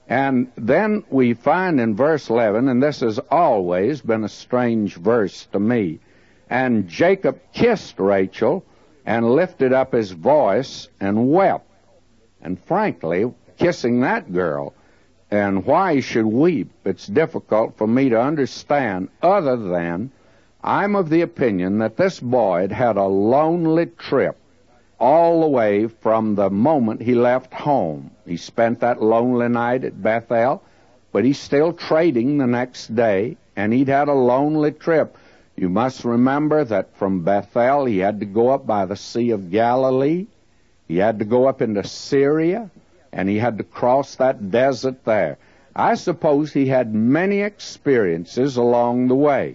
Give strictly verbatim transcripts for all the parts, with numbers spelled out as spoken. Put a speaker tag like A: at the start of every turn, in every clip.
A: And then we find in verse eleven, and this has always been a strange verse to me, and Jacob kissed Rachel and lifted up his voice and wept. And frankly, kissing that girl, and why he should weep, it's difficult for me to understand, other than I'm of the opinion that this boy had had a lonely trip all the way from the moment he left home. He spent that lonely night at Bethel, but he's still trading the next day, and he'd had a lonely trip. You must remember that from Bethel he had to go up by the Sea of Galilee, he had to go up into Syria, and he had to cross that desert there. I suppose he had many experiences along the way.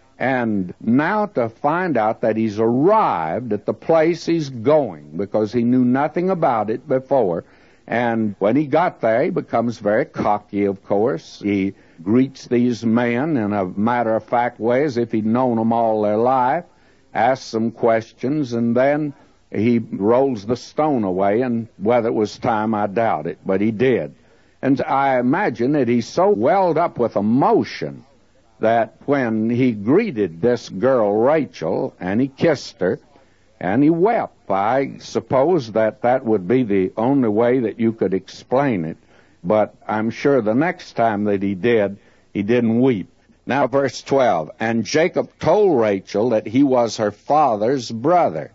A: And now to find out that he's arrived at the place he's going, because he knew nothing about it before, and when he got there, he becomes very cocky, of course. He greets these men in a matter-of-fact way as if he'd known them all their life, asks them questions, and then he rolls the stone away, and whether it was time, I doubt it, but he did. And I imagine that he's so welled up with emotion that when he greeted this girl, Rachel, and he kissed her, and he wept. I suppose that that would be the only way that you could explain it, but I'm sure the next time that he did, he didn't weep. Now, verse twelve, and Jacob told Rachel that he was her father's brother.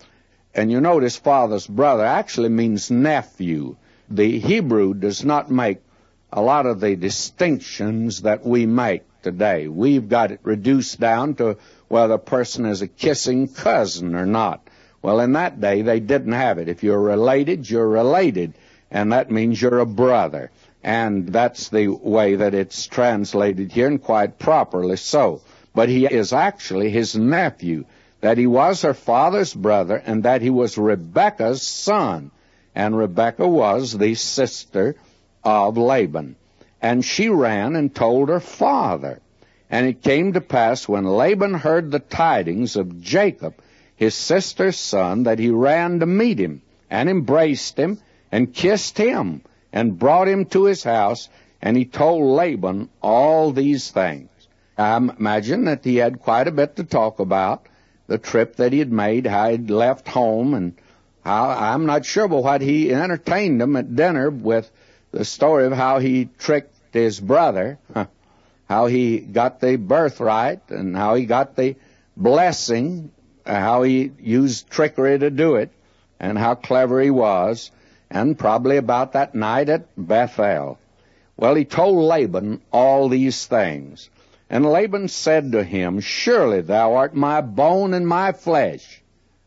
A: And you notice father's brother actually means nephew. The Hebrew does not make a lot of the distinctions that we make today. We've got it reduced down to whether a person is a kissing cousin or not. Well, in that day, they didn't have it. If you're related, you're related, and that means you're a brother. And that's the way that it's translated here, and quite properly so. But he is actually his nephew, that he was her father's brother, and that he was Rebekah's son. And Rebekah was the sister of Laban. And she ran and told her father. And it came to pass, when Laban heard the tidings of Jacob, his sister's son, that he ran to meet him, and embraced him, and kissed him, and brought him to his house, and he told Laban all these things. I imagine that he had quite a bit to talk about, the trip that he had made, how he'd left home, and how, I'm not sure, but what he entertained them at dinner with the story of how he tricked his brother, how he got the birthright, and how he got the blessing, how he used trickery to do it, and how clever he was, and probably about that night at Bethel. Well, he told Laban all these things. And Laban said to him, surely thou art my bone and my flesh.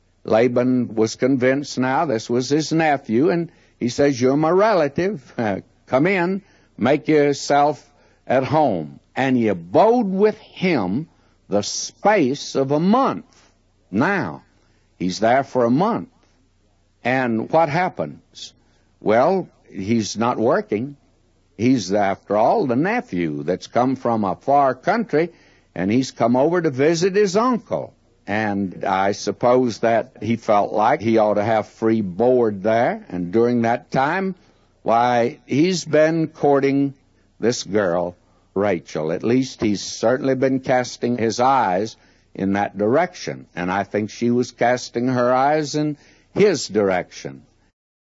A: Laban was convinced now this was his nephew, and he says, you're my relative. Come in, make yourself at home. And he abode with him the space of a month. Now, he's there for a month. And what happens? Well, he's not working. He's, after all, the nephew that's come from a far country, and he's come over to visit his uncle. And I suppose that he felt like he ought to have free board there. And during that time, why, he's been courting this girl, Rachel. At least he's certainly been casting his eyes in that direction. And I think she was casting her eyes in his direction.